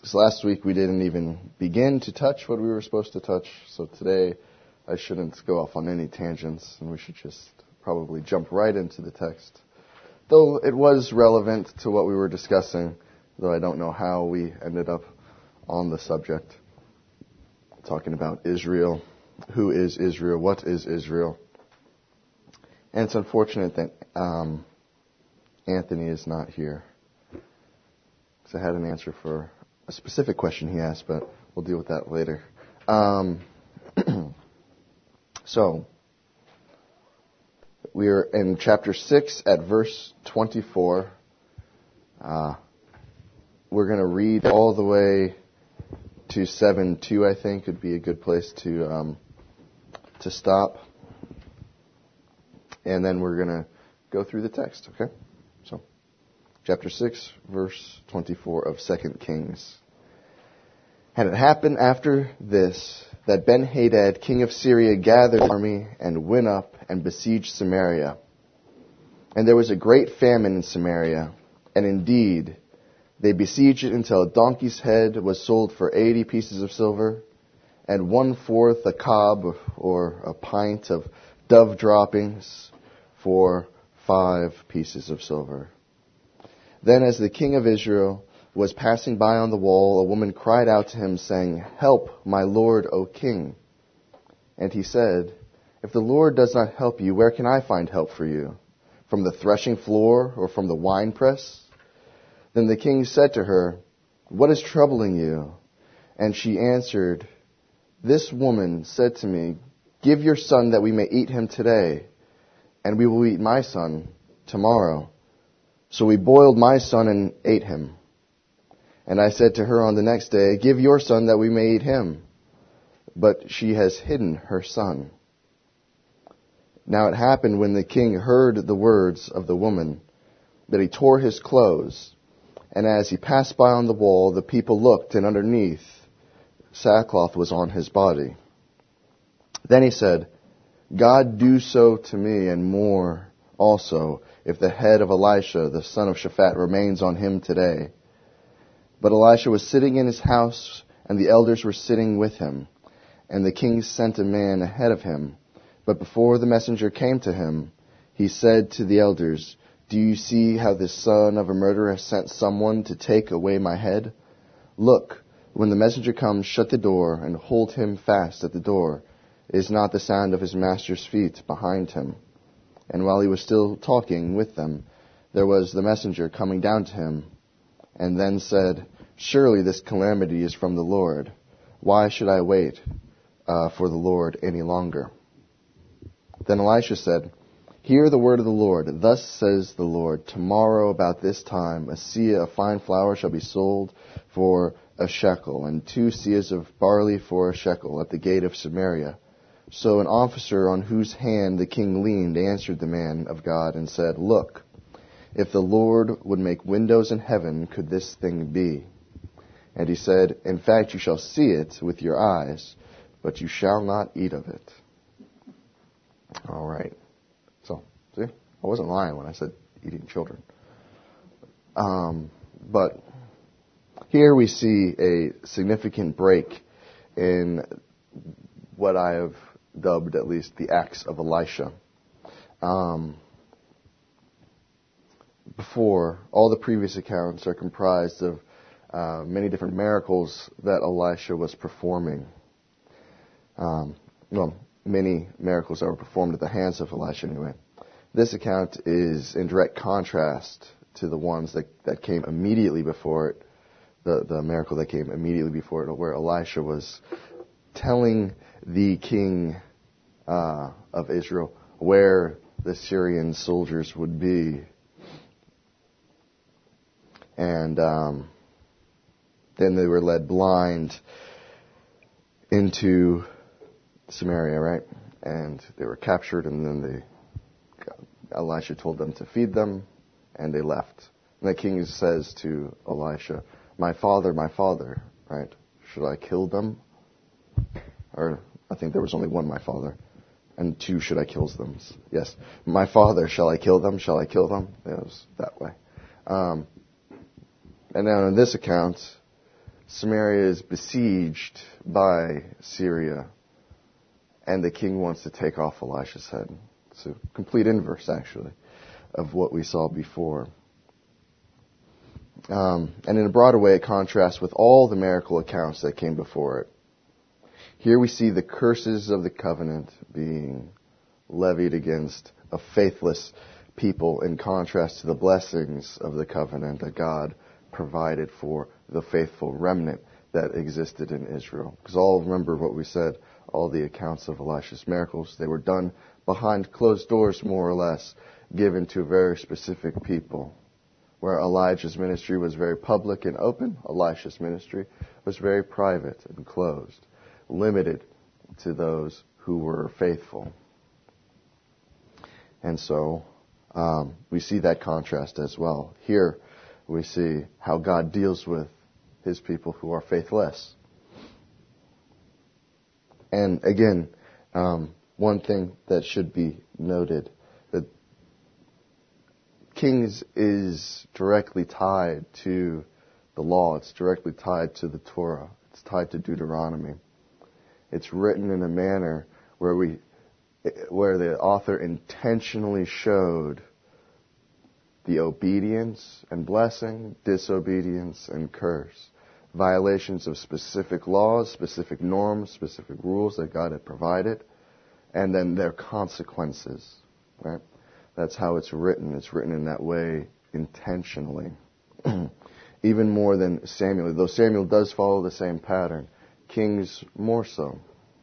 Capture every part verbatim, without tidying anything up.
Because last week we didn't even begin to touch what we were supposed to touch, so today I shouldn't go off on any tangents, and we should just probably jump right into the text. Though it was relevant to what we were discussing, though I don't know how we ended up on the subject. Talking about Israel. Who is Israel? What is Israel? And it's unfortunate that um, Anthony is not here. Because I had an answer for a specific question he asked, but we'll deal with that later. Um, so, we are in chapter six at verse twenty-four. Uh, we're going to read all the way to seven two, I think, would be a good place to um, to stop. And then we're going to go through the text, okay? So, chapter six, verse twenty-four of Second Kings. And it happened after this that Ben-Hadad, king of Syria, gathered an army and went up and besieged Samaria. And there was a great famine in Samaria, and indeed they besieged it until a donkey's head was sold for eighty pieces of silver, and one-fourth a cob or a pint of dove droppings for five pieces of silver. Then as the king of Israel was passing by on the wall, a woman cried out to him, saying, "Help, my lord, O king." And he said, "If the Lord does not help you, where can I find help for you? From the threshing floor or from the winepress?" Then the king said to her, "What is troubling you?" And she answered, "This woman said to me, 'Give your son that we may eat him today, and we will eat my son tomorrow.' So we boiled my son and ate him. And I said to her on the next day, 'Give your son that we may eat him.' But she has hidden her son." Now it happened when the king heard the words of the woman that he tore his clothes. And as he passed by on the wall, the people looked, and underneath sackcloth was on his body. Then he said, "God do so to me and more also, if the head of Elisha, the son of Shaphat, remains on him today." But Elisha was sitting in his house, and the elders were sitting with him. And the king sent a man ahead of him. But before the messenger came to him, he said to the elders, "Do you see how this son of a murderer has sent someone to take away my head? Look, when the messenger comes, shut the door and hold him fast at the door. Is not the sound of his master's feet behind him?" And while he was still talking with them, there was the messenger coming down to him, and then said, "Surely this calamity is from the Lord. Why should I wait uh, for the Lord any longer?" Then Elisha said, "Hear the word of the Lord. Thus says the Lord, tomorrow about this time a seah of fine flour shall be sold for a shekel, and two seahs of barley for a shekel at the gate of Samaria." So an officer on whose hand the king leaned answered the man of God and said, "Look, if the Lord would make windows in heaven, could this thing be?" And he said, "In fact, you shall see it with your eyes, but you shall not eat of it." All right. So, see, I wasn't lying when I said eating children. Um, but here we see a significant break in what I have dubbed, at least, the Acts of Elisha. Um, before, all the previous accounts are comprised of uh, many different miracles that Elisha was performing. Um, well, many miracles that were performed at the hands of Elisha anyway. This account is in direct contrast to the ones that, that came immediately before it, the, the miracle that came immediately before it, where Elisha was telling the king uh, of Israel where the Syrian soldiers would be. And um, then they were led blind into Samaria, right? And they were captured, and then they, Elisha told them to feed them, and they left. And the king says to Elisha, "My father, my father," right? "Should I kill them?" Or I think there was only one "my father." And two, "Should I kill them?" Yes. "My father, shall I kill them? Shall I kill them?" It was that way. Um, and now in this account, Samaria is besieged by Syria, and the king wants to take off Elisha's head. It's a complete inverse, actually, of what we saw before. Um, and in a broader way, it contrasts with all the miracle accounts that came before it. Here we see the curses of the covenant being levied against a faithless people in contrast to the blessings of the covenant that God provided for the faithful remnant that existed in Israel. Because all, remember what we said, all the accounts of Elisha's miracles, they were done behind closed doors, more or less, given to very specific people. Where Elijah's ministry was very public and open, Elisha's ministry was very private and closed, limited to those who were faithful. And so um, we see that contrast as well. Here we see how God deals with his people who are faithless. And again, um, one thing that should be noted, that Kings is directly tied to the law. It's directly tied to the Torah. It's tied to Deuteronomy. It's written in a manner where we, where the author intentionally showed the obedience and blessing, disobedience and curse, violations of specific laws, specific norms, specific rules that God had provided, and then their consequences, right? That's how it's written. It's written in that way intentionally. Even more than Samuel. Though Samuel does follow the same pattern, Kings more so.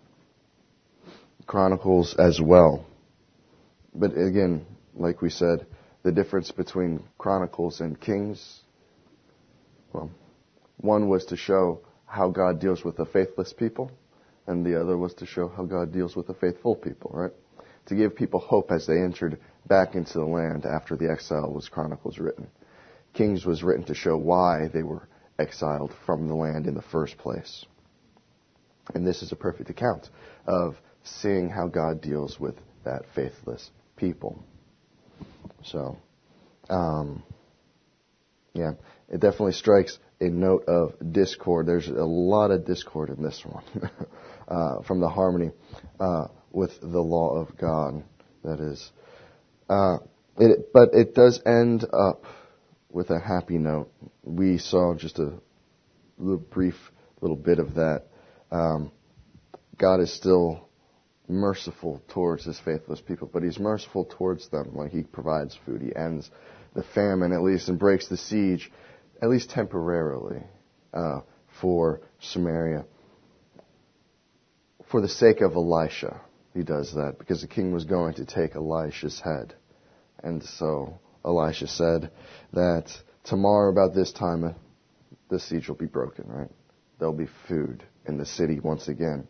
Chronicles as well. But again, like we said, the difference between Chronicles and Kings, well, one was to show how God deals with the faithless people, and the other was to show how God deals with the faithful people, right? To give people hope as they entered back into the land after the exile was Chronicles written. Kings was written to show why they were exiled from the land in the first place. And this is a perfect account of seeing how God deals with that faithless people. So, um, yeah, it definitely strikes a note of discord. There's a lot of discord in this one uh, from the harmony uh, with the law of God, that is. Uh, it, but it does end up with a happy note. We saw just a little brief little bit of that. Um, God is still merciful towards his faithless people, but he's merciful towards them when he provides food. He ends the famine, at least, and breaks the siege, at least temporarily, uh, for Samaria. For the sake of Elisha, he does that, because the king was going to take Elisha's head. And so Elisha said that tomorrow about this time, uh, the siege will be broken, right? There'll be food in the city once again.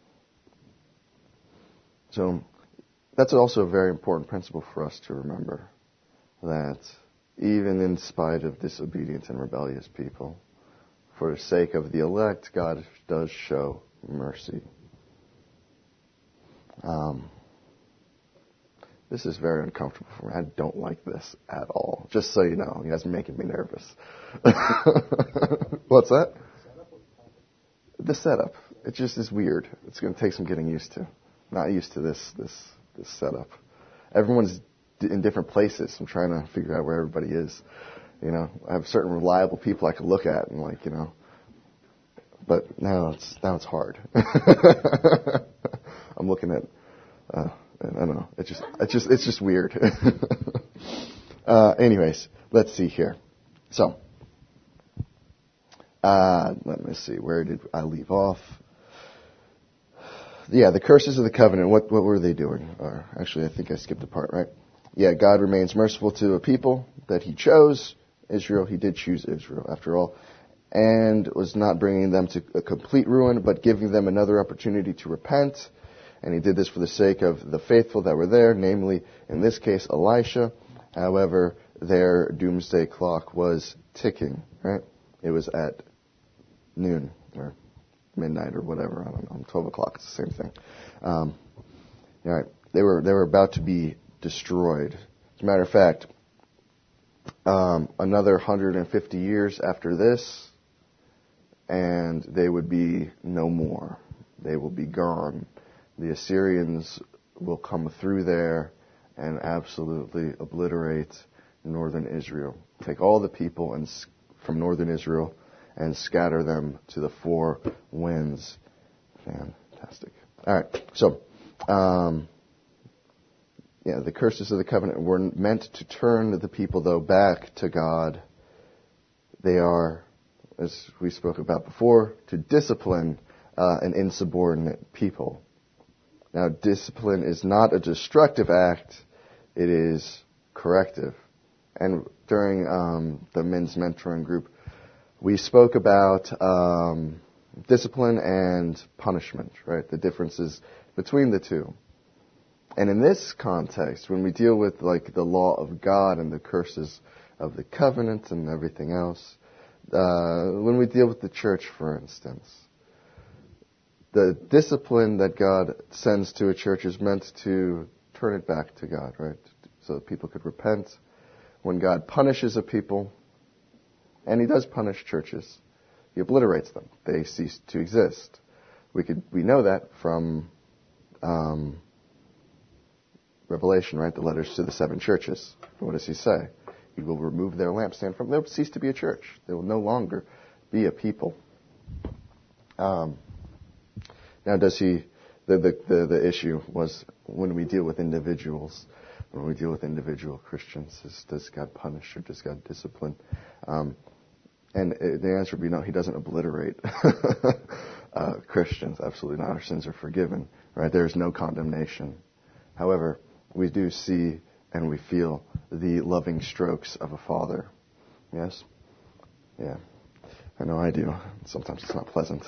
So that's also a very important principle for us to remember, that even in spite of disobedient and rebellious people, for the sake of the elect, God does show mercy. Um, this is very uncomfortable for me. I don't like this at all. Just so you know, you guys are making me nervous. What's that? The setup. It just is weird. It's going to take some getting used to. Not used to this this this setup. Everyone's in different places. I'm trying to figure out where everybody is. You know, I have certain reliable people I can look at and like, you know. But now it's now it's hard. I'm looking at. Uh, I don't know. It's just it's just it's just weird. uh, anyways, let's see here. So, uh, let me see. Where did I leave off? Yeah, the curses of the covenant. What what were they doing? Or actually, I think I skipped a part, right? Yeah, God remains merciful to a people that he chose. Israel, he did choose Israel, after all, and was not bringing them to a complete ruin, but giving them another opportunity to repent. And he did this for the sake of the faithful that were there, namely, in this case, Elisha. However, their doomsday clock was ticking, right? It was at noon, or midnight, or whatever, I don't know, twelve o'clock, it's the same thing. Um, all right, they were, they were about to be destroyed. As a matter of fact, um, another one hundred fifty years after this, and they would be no more. They will be gone. The Assyrians will come through there and absolutely obliterate northern Israel. Take all the people and from northern Israel and scatter them to the four winds. Fantastic. All right. So, um, yeah, the curses of the covenant were meant to turn the people, though, back to God. They are, as we spoke about before, to discipline uh, an insubordinate people. Now, discipline is not a destructive act. It is corrective. And during um, the men's mentoring group, we spoke about um, discipline and punishment, right? The differences between the two. And in this context, when we deal with like the law of God and the curses of the covenant and everything else, uh, when we deal with the church, for instance, the discipline that God sends to a church is meant to turn it back to God, right? So that people could repent. When God punishes a people, and He does punish churches, He obliterates them. They cease to exist. We could we know that from um, Revelation, right? The letters to the seven churches. What does He say? He will remove their lampstand from. They'll cease to be a church. They will no longer be a people. Um, now, does He? The, the the the issue was when we deal with individuals. When we deal with individual Christians, is, does God punish or does God discipline? Um, and it, the answer would be no. He doesn't obliterate uh, Christians. Absolutely not. Our sins are forgiven. Right? There is no condemnation. However, we do see and we feel the loving strokes of a father. Yes? Yeah. I know I do. Sometimes it's not pleasant.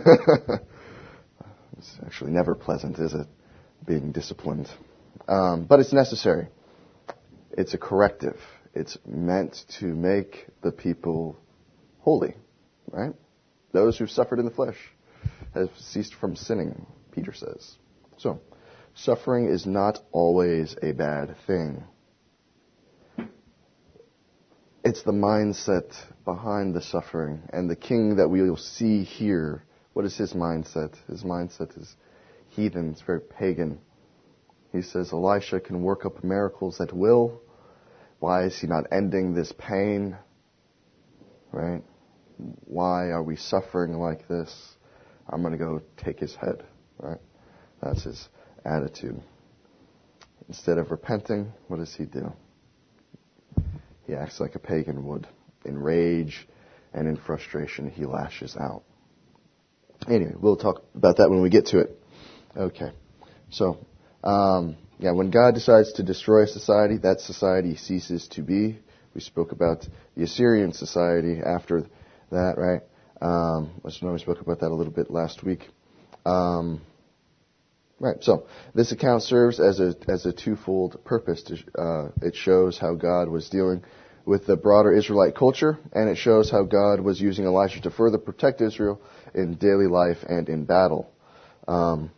It's actually never pleasant, is it? Being disciplined. Um, but it's necessary. It's a corrective. It's meant to make the people holy, right? Those who've suffered in the flesh have ceased from sinning, Peter says. So, suffering is not always a bad thing. It's the mindset behind the suffering. And the king that we will see here, what is his mindset? His mindset is heathen. It's very pagan. He says Elisha can work up miracles at will. Why is he not ending this pain? Right? Why are we suffering like this? I'm going to go take his head. Right? That's his attitude. Instead of repenting, what does he do? He acts like a pagan would. In rage and in frustration, he lashes out. Anyway, we'll talk about that when we get to it. Okay. So, um, yeah, when God decides to destroy a society, that society ceases to be. We spoke about the Assyrian society after that, right? Um, I know we spoke about that a little bit last week. Um, right. So this account serves as a as a twofold purpose. To, uh, it shows how God was dealing with the broader Israelite culture, and it shows how God was using Elisha to further protect Israel in daily life and in battle. Um,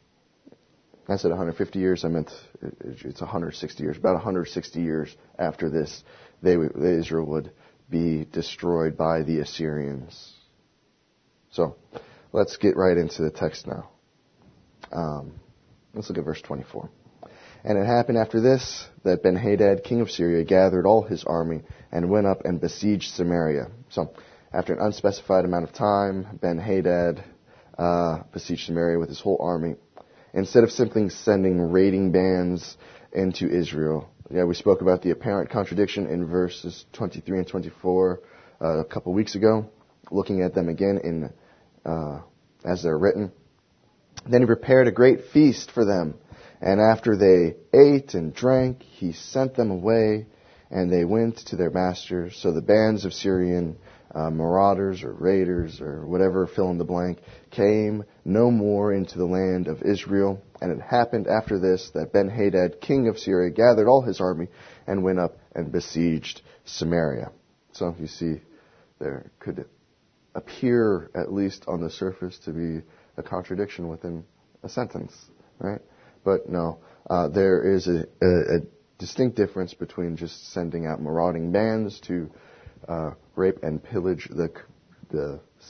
I said one hundred fifty years. I meant it's one hundred sixty years. About one hundred sixty years after this, they Israel would be destroyed by the Assyrians. So, let's get right into the text now. Um, let's look at verse twenty-four. And it happened after this that Ben-Hadad, king of Syria, gathered all his army and went up and besieged Samaria. So, after an unspecified amount of time, Ben-Hadad uh, besieged Samaria with his whole army. Instead of simply sending raiding bands into Israel. Yeah, we spoke about the apparent contradiction in verses twenty-three and twenty-four uh, a couple weeks ago, looking at them again in uh, as they're written. Then he prepared a great feast for them, and after they ate and drank, he sent them away, and they went to their masters. So the bands of Syrian uh, marauders or raiders or whatever, fill in the blank, came no more into the land of Israel. And it happened after this that Ben-Hadad, king of Syria, gathered all his army and went up and besieged Samaria. So you see, there could appear, at least on the surface, to be a contradiction within a sentence, right? But no, uh, there is a, a, a distinct difference between just sending out marauding bands to uh, rape and pillage the the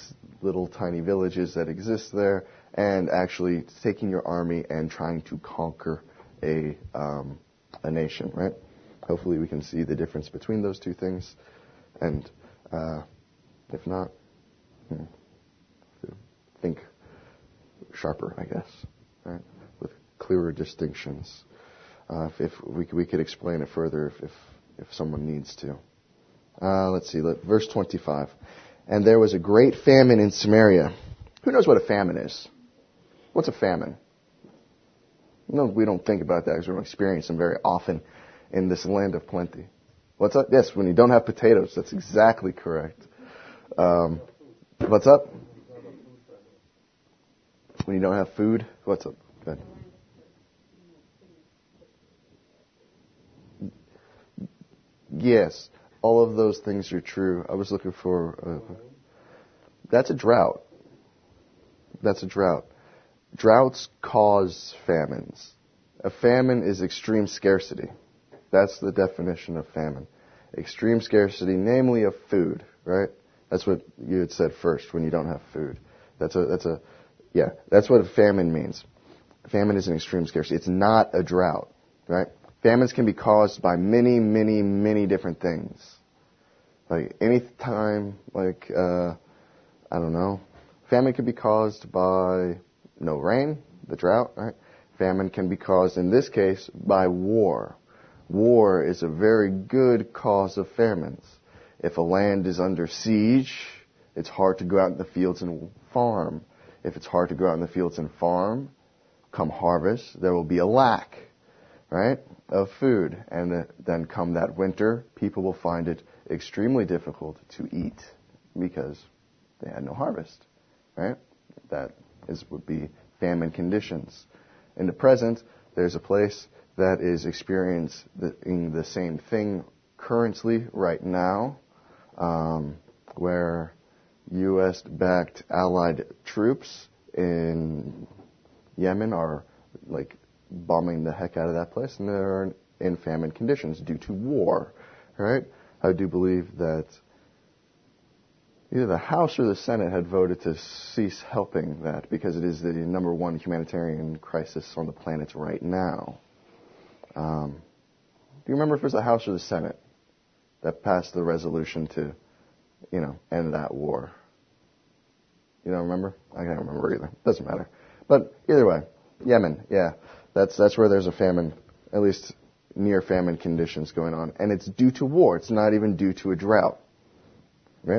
little tiny villages that exist there, and actually taking your army and trying to conquer a um, a nation, right? Hopefully we can see the difference between those two things, and uh, if not, hmm, think sharper, I guess, right? With clearer distinctions. Uh, if, if we, we could explain it further if, if, if someone needs to. Uh, let's see, let, verse twenty-five. And there was a great famine in Samaria. Who knows what a famine is? What's a famine? No, we don't think about that because we don't experience them very often in this land of plenty. What's up? Yes, when you don't have potatoes. That's exactly correct. Um, what's up? When you don't have food. What's up? Go ahead. Yes, all of those things are true. I was looking for... Uh, that's a drought. That's a drought. Droughts cause famines. A famine is extreme scarcity. That's the definition of famine. Extreme scarcity, namely of food, right? That's what you had said first, when you don't have food. That's a, that's a, yeah, that's what a famine means. Famine is an extreme scarcity. It's not a drought, right? Famines can be caused by many, many, many different things. Like any time, like, uh, I don't know, famine can be caused by no rain, the drought, right? Famine can be caused, in this case, by war. War is a very good cause of famines. If a land is under siege, it's hard to go out in the fields and farm. If it's hard to go out in the fields and farm, come harvest, there will be a lack, right, of food. And then come that winter, people will find it extremely difficult to eat because they had no harvest, right? That is would be famine conditions. In the present, there's a place that is experiencing the same thing currently right now, um, where U S-backed allied troops in Yemen are like bombing the heck out of that place, and they're in famine conditions due to war, right? I do believe that either the House or the Senate had voted to cease helping that because it is the number one humanitarian crisis on the planet right now. Um, do you remember if it was the House or the Senate that passed the resolution to, you know, end that war? You don't remember? I can't remember either. Doesn't matter. But either way, Yemen, yeah, that's that's where there's a famine, at least near famine conditions going on, and it's due to war. It's not even due to a drought, right?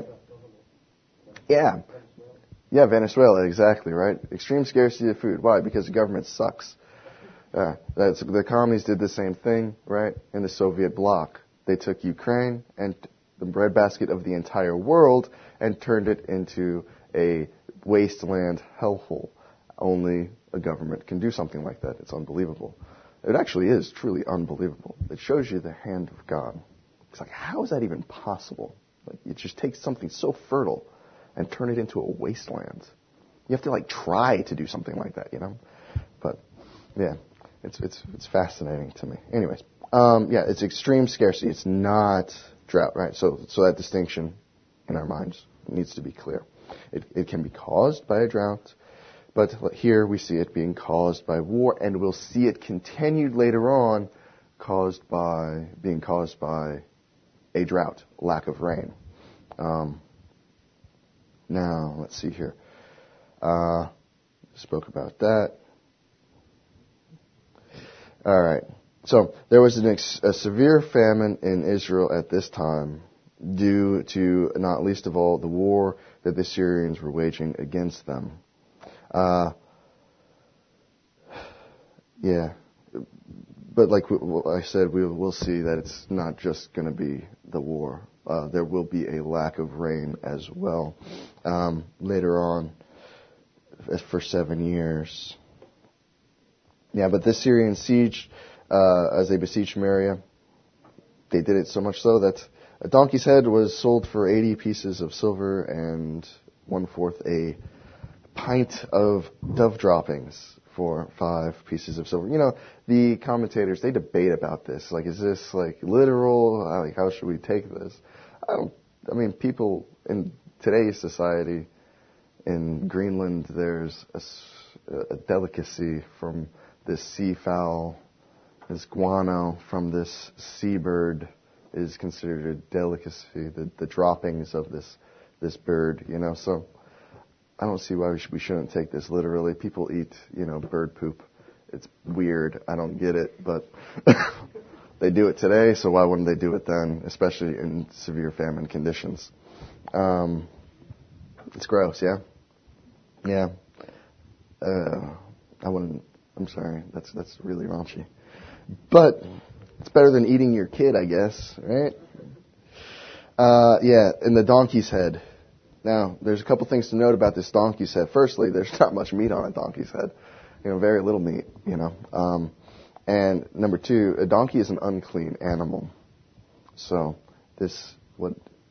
Yeah. Yeah, Venezuela, exactly, right? Extreme scarcity of food. Why? Because the government sucks. Uh, that's, the communists did the same thing, right, in the Soviet bloc. They took Ukraine and the breadbasket of the entire world and turned it into a wasteland hellhole. Only a government can do something like that. It's unbelievable. It actually is truly unbelievable. It shows you the hand of God. It's like, how is that even possible? Like, it just takes something so fertile and turn it into a wasteland. You have to like try to do something like that, you know? But yeah, it's it's it's fascinating to me. Anyways, um, yeah, it's extreme scarcity. It's not drought, right? So so that distinction in our minds needs to be clear. It it can be caused by a drought, but here we see it being caused by war, and we'll see it continued later on, caused by being caused by a drought, lack of rain. Um, Now, let's see here. Uh, spoke about that. All right. So there was an ex- a severe famine in Israel at this time due to, not least of all, the war that the Syrians were waging against them. Uh, yeah. But like I said, we will see that it's not just going to be the war. Uh, there will be a lack of rain as well um, later on for seven years. Yeah, but this Syrian siege, uh, as they besieged Samaria, they did it so much so that a donkey's head was sold for eighty pieces of silver and one-fourth a pint of dove droppings for five pieces of silver. You know, the commentators, they debate about this. Like, is this, like, literal? Like, how should we take this? I don't, I mean, people in today's society, in Greenland, there's a, a delicacy from this seafowl. This guano from this seabird is considered a delicacy. The, the droppings of this this bird, you know. So I don't see why we, sh- we shouldn't take this literally. People eat, you know, bird poop. It's weird. I don't get it, but they do it today. So why wouldn't they do it then? Especially in severe famine conditions. Um, it's gross, yeah, yeah. Uh, I wouldn't. I'm sorry. That's that's really raunchy. But it's better than eating your kid, I guess, right? Uh, yeah, and the donkey's head. Now, there's a couple things to note about this donkey's head. Firstly, there's not much meat on a donkey's head. You know, very little meat, you know. Um, and number two, a donkey is an unclean animal. So this, what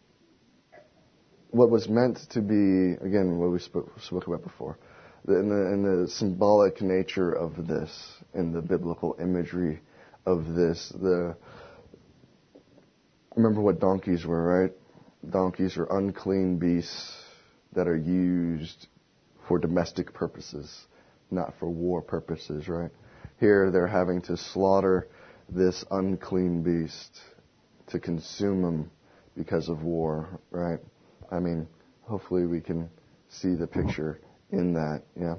what was meant to be, again, what we spoke, spoke about before, the, in, the, in the symbolic nature of this, in the biblical imagery of this, the remember what donkeys were, right? Donkeys are unclean beasts that are used for domestic purposes, not for war purposes, right? Here they're having to slaughter this unclean beast to consume him because of war, right? I mean, hopefully we can see the picture in that, yeah.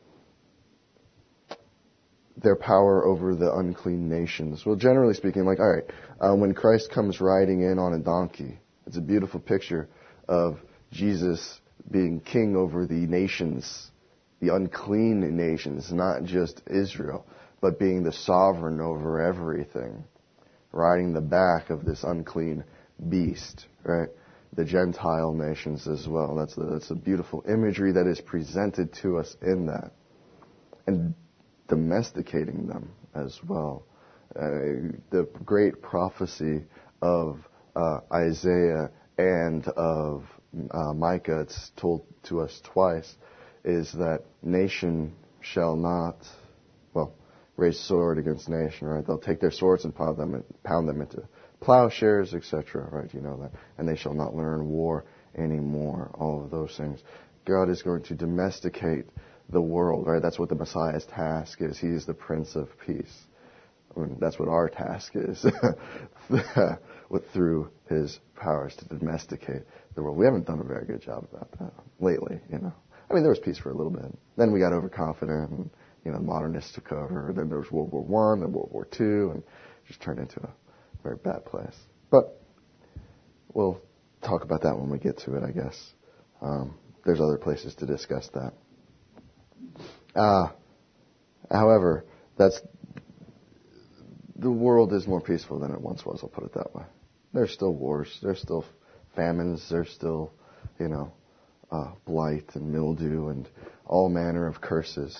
Their power over the unclean nations. Well, generally speaking, like, all right, uh, when Christ comes riding in on a donkey, it's a beautiful picture of Jesus being king over the nations, the unclean nations, not just Israel, but being the sovereign over everything, riding the back of this unclean beast, right? The Gentile nations as well. That's the, that's a beautiful imagery that is presented to us in that. And domesticating them as well. Uh, the great prophecy of uh, Isaiah and of uh, Micah, it's told to us twice, is that nation shall not, well, raise sword against nation, right? They'll take their swords and pound them, pound them into plowshares, et cetera, right? You know that. And they shall not learn war anymore. All of those things. God is going to domesticate the world, right? That's what the Messiah's task is. He is the Prince of Peace. I mean, that's what our task is, with through His powers to domesticate the world. We haven't done a very good job about that lately, you know. I mean, there was peace for a little bit. Then we got overconfident, and you know, modernists took over. Then there was World War One, and World War Two, and it just turned into a very bad place. But we'll talk about that when we get to it, I guess. Um, there's other places to discuss that. Uh, however, that's the world is more peaceful than it once was, I'll put it that way. There's still wars, there's still famines, there's still, you know, uh, blight and mildew and all manner of curses.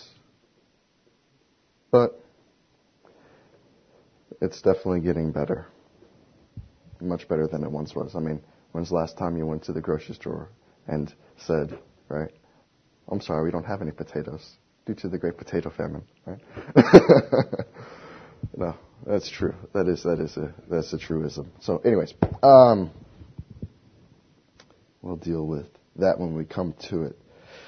But it's definitely getting better. Much better than it once was. I mean, when's the last time you went to the grocery store and said, right, I'm sorry, we don't have any potatoes due to the great potato famine, right? No, that's true. That is that is a that's a truism. So, anyways, um, we'll deal with that when we come to it.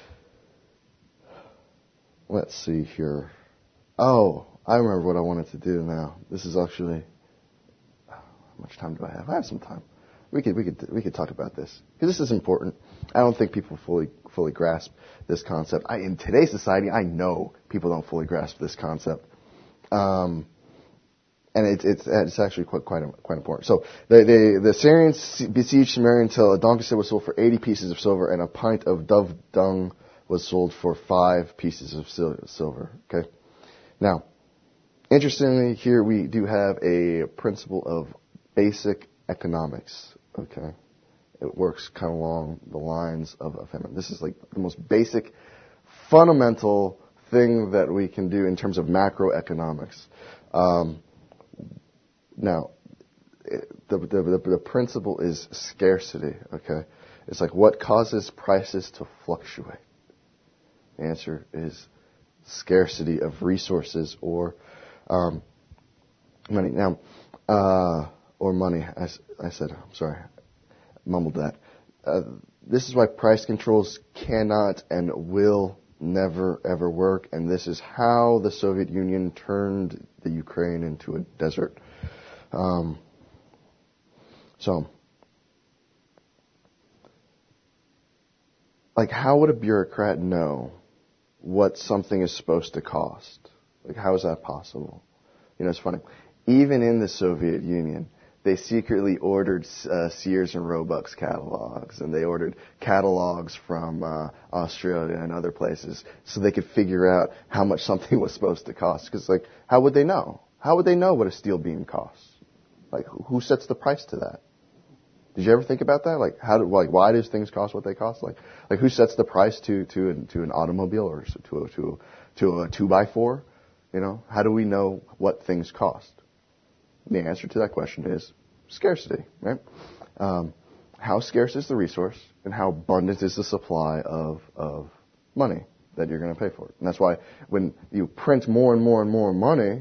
Let's see here. Oh, I remember what I wanted to do now. This is actually, how much time do I have? I have some time. We could we could we could talk about this because this is important. I don't think people fully fully grasp this concept. I, in today's society, I know people don't fully grasp this concept, um, and it's it's it's actually quite quite quite important. So the the, the Syrians besieged Samaria until a donkey's head was sold for eighty pieces of silver, and a pint of dove dung was sold for five pieces of silver. Okay, now interestingly, here we do have a principle of basic economics. Okay, it works kind of along the lines of a famine. This is like the most basic, fundamental thing that we can do in terms of macroeconomics. Um, now, the, the the the principle is scarcity. Okay, it's like what causes prices to fluctuate. The answer is scarcity of resources or um, money. Now. Uh, Or money, I, I said, I'm sorry, mumbled that. Uh, this is why price controls cannot and will never ever work, and this is how the Soviet Union turned the Ukraine into a desert. Um, so, like, how would a bureaucrat know what something is supposed to cost? Like, how is that possible? You know, it's funny. Even in the Soviet Union, they secretly ordered uh, Sears and Roebuck's catalogs, and they ordered catalogs from uh, Australia and other places so they could figure out how much something was supposed to cost. Because, like, how would they know? How would they know what a steel beam costs? Like, who sets the price to that? Did you ever think about that? Like, how do, like, why does things cost what they cost? Like, like who sets the price to to an, to an automobile or to a, to a, to a two by four? You know, how do we know what things cost? The answer to that question is scarcity, right? Um, how scarce is the resource, and how abundant is the supply of of money that you're going to pay for it? And that's why when you print more and more and more money,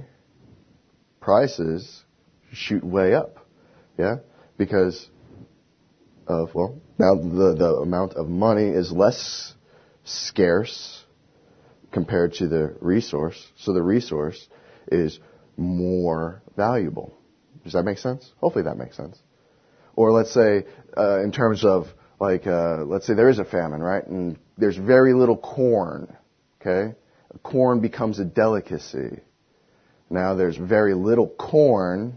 prices shoot way up, yeah, because of, well, now the the amount of money is less scarce compared to the resource, so the resource is more valuable. Does that make sense? Hopefully that makes sense. Or let's say, uh, in terms of, like, uh, let's say there is a famine, right? And there's very little corn, okay? Corn becomes a delicacy. Now there's very little corn,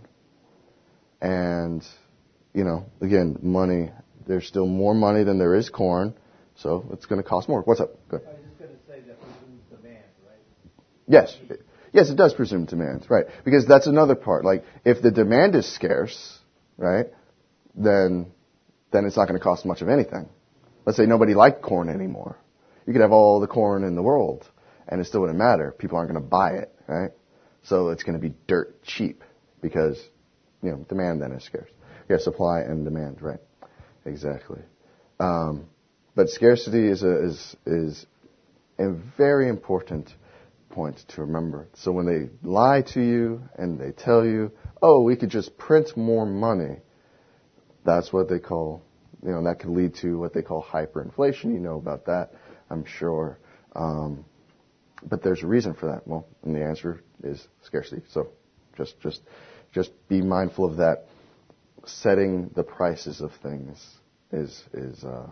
and, you know, again, money, there's still more money than there is corn, so it's going to cost more. What's up? Go ahead. I was just going to say that presumes demand, right? Yes. Yes, it does presume demand, right? Because that's another part. Like, if the demand is scarce, right, then then it's not going to cost much of anything. Let's say nobody liked corn anymore. You could have all the corn in the world, and it still wouldn't matter. People aren't going to buy it, right? So it's going to be dirt cheap because, you know, demand then is scarce. Yeah, supply and demand, right? Exactly. Um, but scarcity is a, is is a very important point to remember. So when they lie to you and they tell you, oh, we could just print more money, that's what they call, you know, that could lead to what they call hyperinflation. You know about that, I'm sure. Um, but there's a reason for that. Well, and the answer is scarcity. So just, just, just be mindful of that. Setting the prices of things is, is, uh,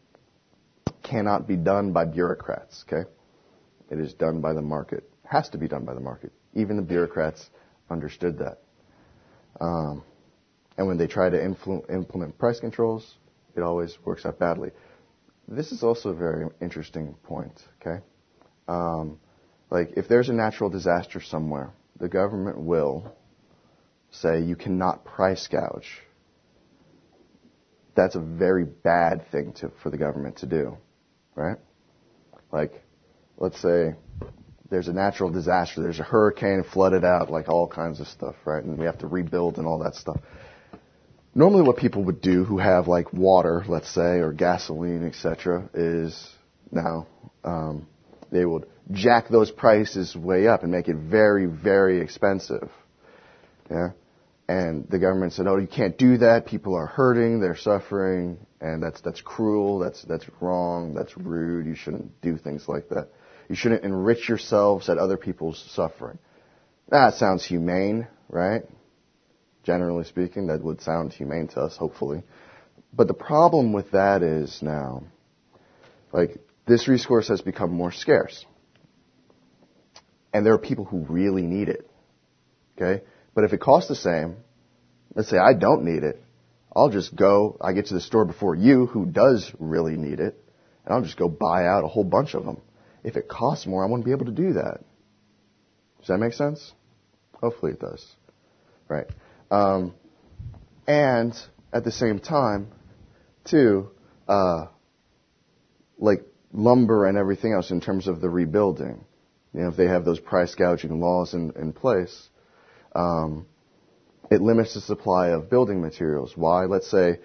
cannot be done by bureaucrats, okay? It is done by the market. It has to be done by the market. Even the bureaucrats understood that. Um, and when they try to influ- implement price controls, it always works out badly. This is also a very interesting point, okay? Um, like, if there's a natural disaster somewhere, the government will say you cannot price gouge. That's a very bad thing to, for the government to do, right? Like, let's say there's a natural disaster, there's a hurricane, flooded out, like all kinds of stuff, right? And we have to rebuild and all that stuff. Normally what people would do who have like water, let's say, or gasoline, et cetera, is now um, they would jack those prices way up and make it very, very expensive. Yeah? And the government said, oh, you can't do that. People are hurting, they're suffering, and that's that's cruel, that's that's wrong, that's rude. You shouldn't do things like that. You shouldn't enrich yourselves at other people's suffering. That sounds humane, right? Generally speaking, that would sound humane to us, hopefully. But the problem with that is now, like, this resource has become more scarce. And there are people who really need it. Okay? But if it costs the same, let's say I don't need it, I'll just go, I get to the store before you, who does really need it, and I'll just go buy out a whole bunch of them. If it costs more, I wouldn't be able to do that. Does that make sense? Hopefully it does. Right. Um, and at the same time, too, uh, like lumber and everything else in terms of the rebuilding, you know, if they have those price gouging laws in, in place, um, it limits the supply of building materials. Why? Let's say,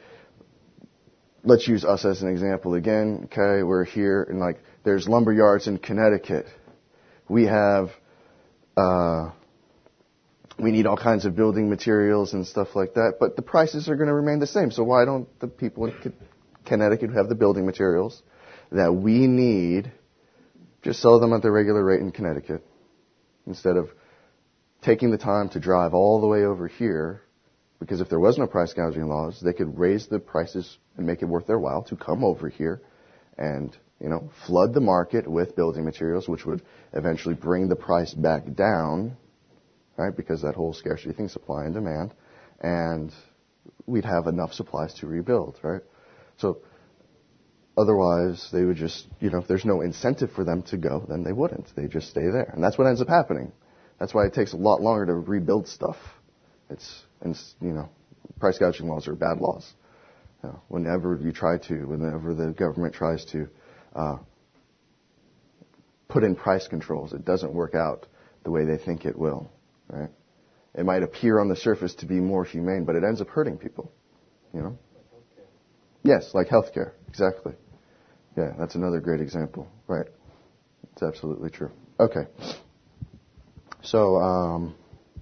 let's use us as an example again. Okay, we're here and like there's lumber yards in Connecticut. We have, uh, we need all kinds of building materials and stuff like that, but the prices are going to remain the same. So why don't the people in Connecticut, who have the building materials that we need, just sell them at the regular rate in Connecticut instead of taking the time to drive all the way over here, because if there was no price gouging laws, they could raise the prices and make it worth their while to come over here and, you know, flood the market with building materials, which would eventually bring the price back down, right? Because that whole scarcity thing, supply and demand, and we'd have enough supplies to rebuild, right? So otherwise, they would just, you know, if there's no incentive for them to go, then they wouldn't. They just stay there. And that's what ends up happening. That's why it takes a lot longer to rebuild stuff. It's, it's you know, price gouging laws are bad laws. You know, whenever you try to, whenever the government tries to uh, put in price controls, it doesn't work out the way they think it will, right? It might appear on the surface to be more humane, but it ends up hurting people, you know? Yes, like healthcare, exactly. Yeah, that's another great example, right? It's absolutely true. Okay. So, um,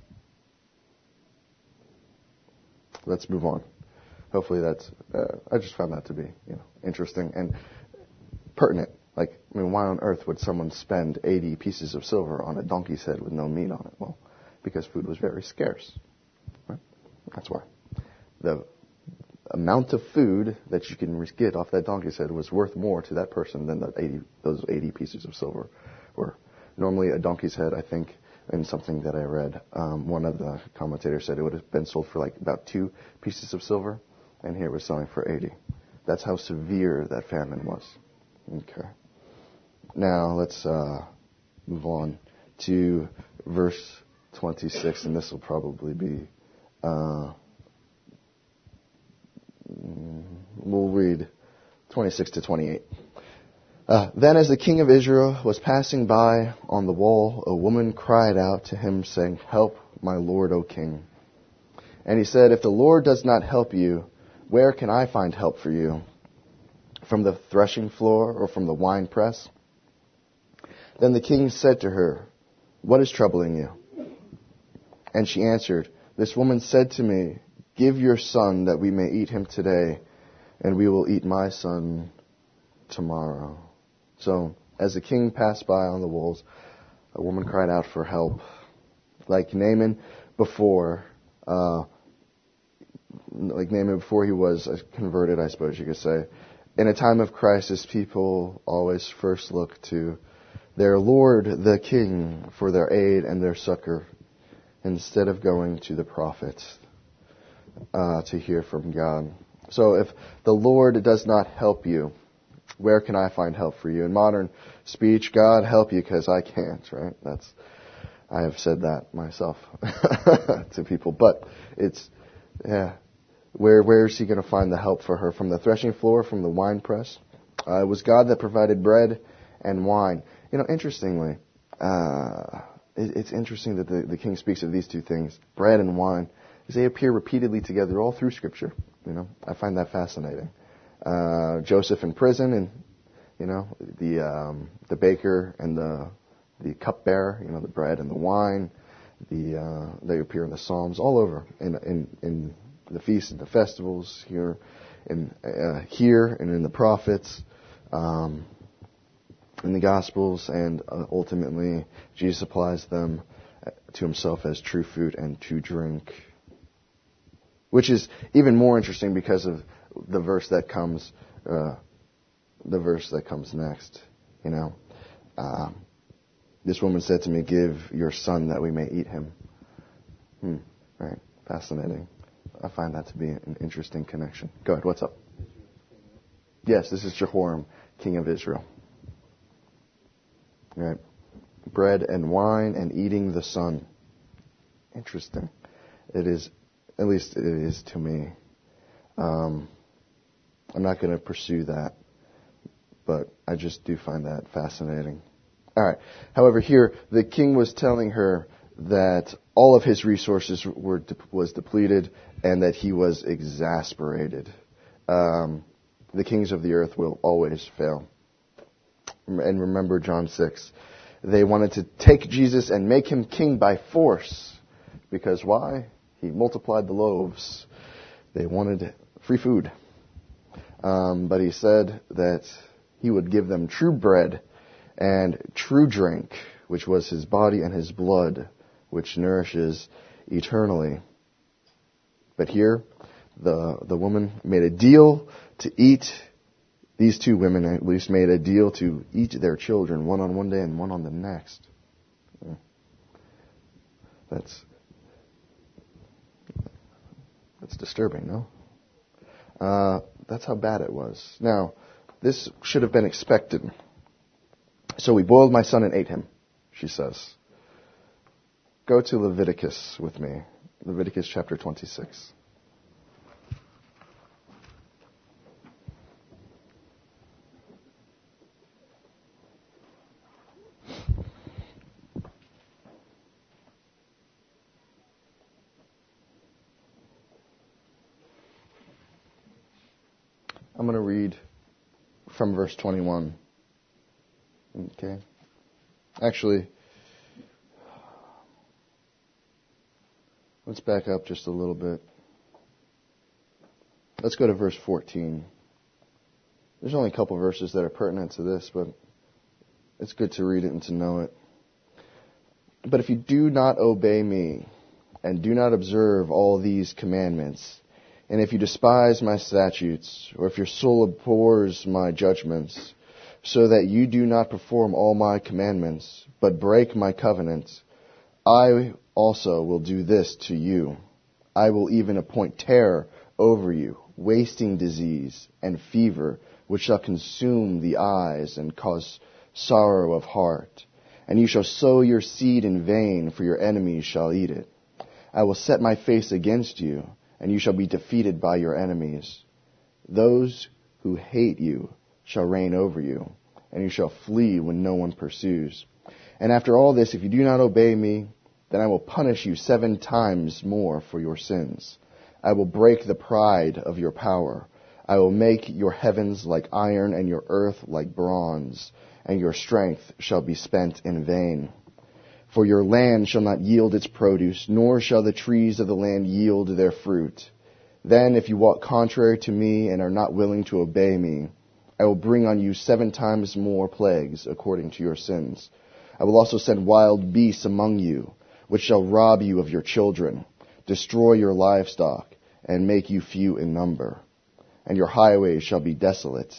let's move on. Hopefully that's, uh, I just found that to be, you know, interesting and pertinent. Like, I mean, why on earth would someone spend eighty pieces of silver on a donkey's head with no meat on it? Well, because food was very scarce. Right? That's why. The amount of food that you can get off that donkey's head was worth more to that person than the eighty, those eighty pieces of silver were. Normally a donkey's head, I think, in something that I read, um, one of the commentators said it would have been sold for like about two pieces of silver, and here it was selling for eighty. That's how severe that famine was. Okay. Now let's uh, move on to verse twenty-six, and this will probably be, uh, we'll read twenty-six to twenty-eight. Uh, then as the king of Israel was passing by on the wall, a woman cried out to him, saying, "Help, my lord, O king." And he said, "If the Lord does not help you, where can I find help for you? From the threshing floor or from the winepress?" Then the king said to her, "What is troubling you?" And she answered, "This woman said to me, 'Give your son that we may eat him today, and we will eat my son tomorrow.'" So, as the king passed by on the walls, a woman cried out for help. Like Naaman before, uh, like Naaman before he was converted, I suppose you could say. In a time of crisis, people always first look to their Lord, the King, for their aid and their succor, instead of going to the prophet uh, to hear from God. So if the Lord does not help you, where can I find help for you? In modern speech, God help you because I can't, right? That's, I have said that myself to people, but it's, yeah, where, where is he going to find the help for her? From the threshing floor, from the winepress? Uh, it was God that provided bread and wine. You know, interestingly, uh, it, it's interesting that the, the king speaks of these two things, bread and wine, because they appear repeatedly together all through Scripture. You know, I find that fascinating. Uh, Joseph in prison, and you know, the um, the baker and the the cupbearer, you know, the bread and the wine, the uh, they appear in the Psalms all over, in in in the feasts and the festivals here, in uh, here and in the prophets, um, in the Gospels, and uh, ultimately Jesus applies them to himself as true food and to drink, which is even more interesting because of the verse that comes, uh, the verse that comes next. You know, um, this woman said to me, "Give your son that we may eat him." Hmm. Right. Fascinating. I find that to be an interesting connection. Go ahead. What's up? Yes, this is Jehoram, king of Israel. Right. Bread and wine and eating the son. Interesting. It is, at least it is to me. Um, I'm not going to pursue that, but I just do find that fascinating. All right. However, here the king was telling her that all of his resources were de- was depleted and that he was exasperated. Um, the kings of the earth will always fail. And remember John six. They wanted to take Jesus and make him king by force. Because why? He multiplied the loaves. They wanted free food. Um, but he said that he would give them true bread and true drink, which was his body and his blood, which nourishes eternally. But here, the the woman made a deal to eat, these two women at least made a deal to eat their children, one on one day and one on the next. That's that's disturbing, no? Uh, that's how bad it was. Now, this should have been expected. So we boiled my son and ate him, she says. Go to Leviticus with me. Leviticus chapter twenty-six. I'm going to read from verse twenty-one. Okay. Actually, let's back up just a little bit. Let's go to verse fourteen. There's only a couple verses that are pertinent to this, but it's good to read it and to know it. But if you do not obey me and do not observe all these commandments, and if you despise my statutes, or if your soul abhors my judgments, so that you do not perform all my commandments, but break my covenant, I also will do this to you. I will even appoint terror over you, wasting disease and fever, which shall consume the eyes and cause sorrow of heart. And you shall sow your seed in vain, for your enemies shall eat it. I will set my face against you, and you shall be defeated by your enemies. Those who hate you shall reign over you, and you shall flee when no one pursues. And after all this, if you do not obey me, then I will punish you seven times more for your sins. I will break the pride of your power. I will make your heavens like iron and your earth like bronze, and your strength shall be spent in vain. For your land shall not yield its produce, nor shall the trees of the land yield their fruit. Then, if you walk contrary to me and are not willing to obey me, I will bring on you seven times more plagues according to your sins. I will also send wild beasts among you, which shall rob you of your children, destroy your livestock, and make you few in number. And your highways shall be desolate.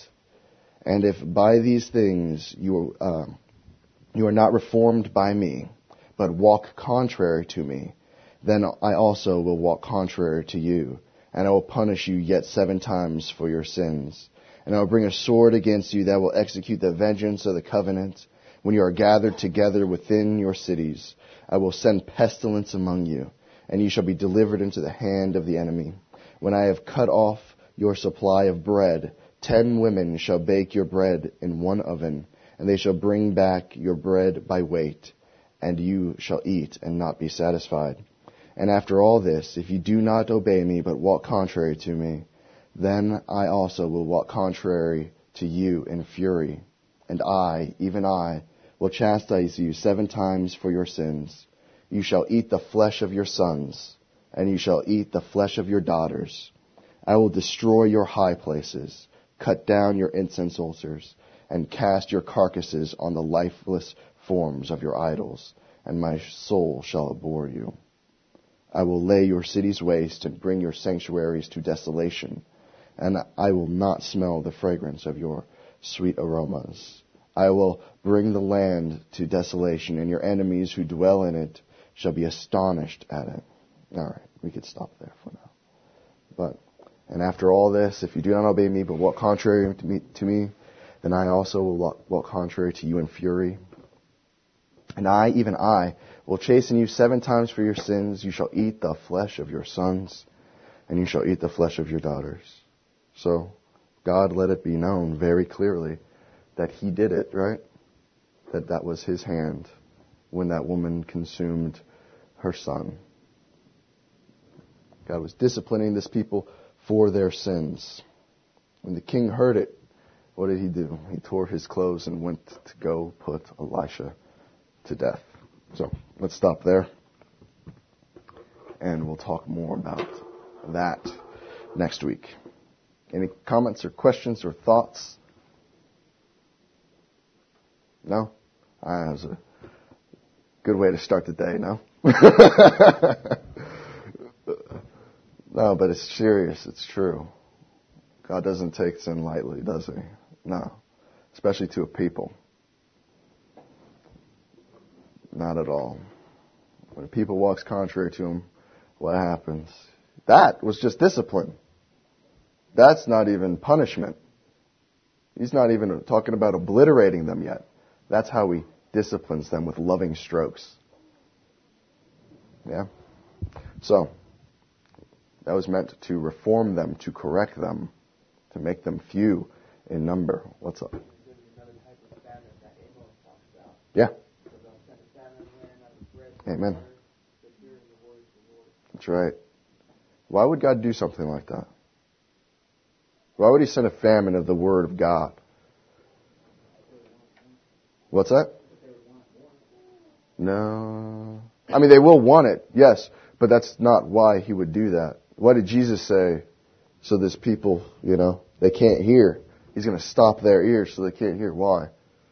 And if by these things you, uh, you are not reformed by me, but walk contrary to me, then I also will walk contrary to you, and I will punish you yet seven times for your sins. And I will bring a sword against you that will execute the vengeance of the covenant. When you are gathered together within your cities, I will send pestilence among you, and you shall be delivered into the hand of the enemy. When I have cut off your supply of bread, ten women shall bake your bread in one oven, and they shall bring back your bread by weight, and you shall eat and not be satisfied. And after all this, if you do not obey me, but walk contrary to me, then I also will walk contrary to you in fury. And I, even I, will chastise you seven times for your sins. You shall eat the flesh of your sons, and you shall eat the flesh of your daughters. I will destroy your high places, cut down your incense altars, and cast your carcasses on the lifeless forms of your idols, and my soul shall abhor you. I will lay your cities waste and bring your sanctuaries to desolation, and I will not smell the fragrance of your sweet aromas. I will bring the land to desolation, and your enemies who dwell in it shall be astonished at it. All right, we could stop there for now. But, and after all this, if you do not obey me, but walk contrary to me, to me then I also will walk, walk contrary to you in fury. And I, even I, will chasten you seven times for your sins. You shall eat the flesh of your sons, and you shall eat the flesh of your daughters. So, God let it be known very clearly that He did it, right? That that was His hand when that woman consumed her son. God was disciplining this people for their sins. When the king heard it, what did he do? He tore his clothes and went to go put Elisha to death. So let's stop there, and we'll talk more about that next week. Any comments or questions or thoughts? No? Ah, that was a good way to start the day, no? No, but it's serious. It's true. God doesn't take sin lightly, does he? No. Especially to a people. Not at all. When a people walks contrary to him, what happens? That was just discipline. That's not even punishment. He's not even talking about obliterating them yet. That's how he disciplines them, with loving strokes. Yeah? So, that was meant to reform them, to correct them, to make them few in number. What's up? Yeah. Amen. That's right. Why would God do something like that? Why would he send a famine of the Word of God? What's that? No. I mean, they will want it, yes, but that's not why he would do that. What did Jesus say? So this people, you know, they can't hear. He's going to stop their ears so they can't hear. Why?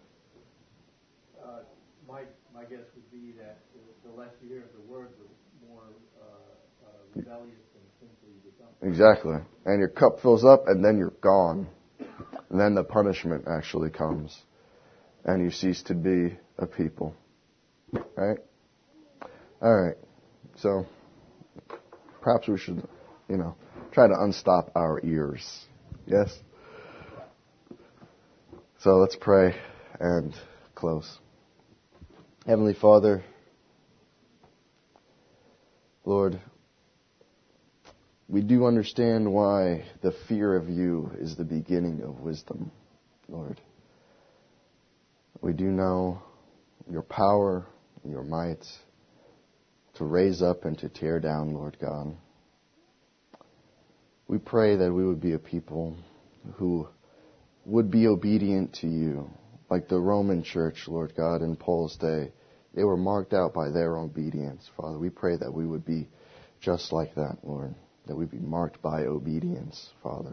Uh, my my guess would be that the less you hear of the word, the more uh, uh, rebellious and sinful you become. Exactly. And your cup fills up, and then you're gone. And then the punishment actually comes. And you cease to be a people. Right? All right. So, perhaps we should, you know, try to unstop our ears. Yes? So let's pray and close. Heavenly Father, Lord, we do understand why the fear of you is the beginning of wisdom, Lord. We do know your power, your might, to raise up and to tear down, Lord God. We pray that we would be a people who would be obedient to you, like the Roman church, Lord God, in Paul's day. They were marked out by their obedience, Father. We pray that we would be just like that, Lord, that we'd be marked by obedience, Father.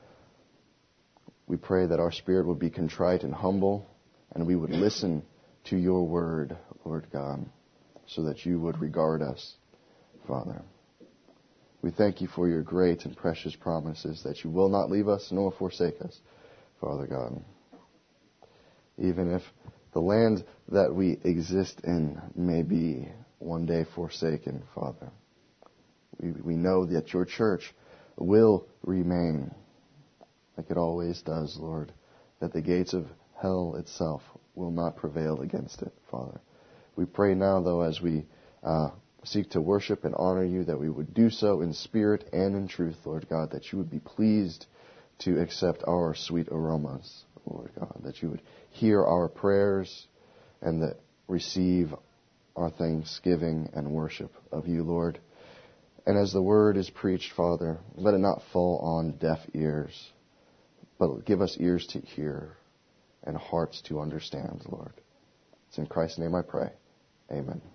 We pray that our spirit would be contrite and humble, and we would listen to your word, Lord God, so that you would regard us, Father. We thank you for your great and precious promises that you will not leave us nor forsake us, Father God. Even if the land that we exist in may be one day forsaken, Father, we, we know that your church will remain, like it always does, Lord, that the gates of hell itself will not prevail against it, Father. We pray now, though, as we uh, seek to worship and honor you, that we would do so in spirit and in truth, Lord God, that you would be pleased to accept our sweet aromas, Lord God, that you would hear our prayers and that receive our thanksgiving and worship of you, Lord. And as the word is preached, Father, let it not fall on deaf ears, but give us ears to hear and hearts to understand, Lord. It's in Christ's name I pray. Amen.